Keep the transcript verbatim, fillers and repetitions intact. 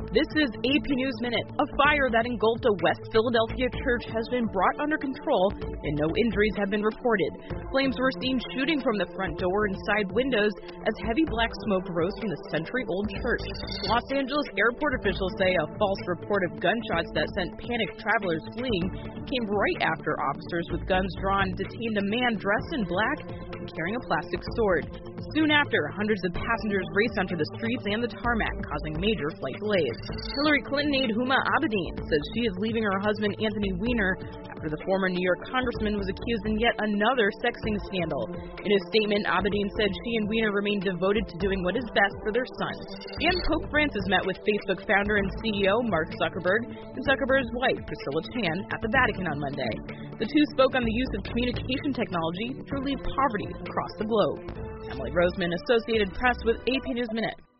This is A P News Minute. A fire that engulfed a West Philadelphia church has been brought under control and no injuries have been reported. Flames were seen shooting from the front door and side windows as heavy black smoke rose from the century-old church. Los Angeles airport officials say a false report of gunshots that sent panicked travelers fleeing came right after officers with guns drawn detained a man dressed in black and carrying a plastic sword. Soon after, hundreds of passengers raced onto the streets and the tarmac, causing major flight delays. Hillary Clinton aide Huma Abedin says she is leaving her husband Anthony Weiner after the former New York congressman was accused in yet another sexting scandal. In his statement, Abedin said she and Weiner remain devoted to doing what is best for their son. And Pope Francis met with Facebook founder and C E O Mark Zuckerberg and Zuckerberg's wife, Priscilla Chan, at the Vatican on Monday. The two spoke on the use of communication technology to relieve poverty across the globe. Emily Roseman, Associated Press with A P News Minute.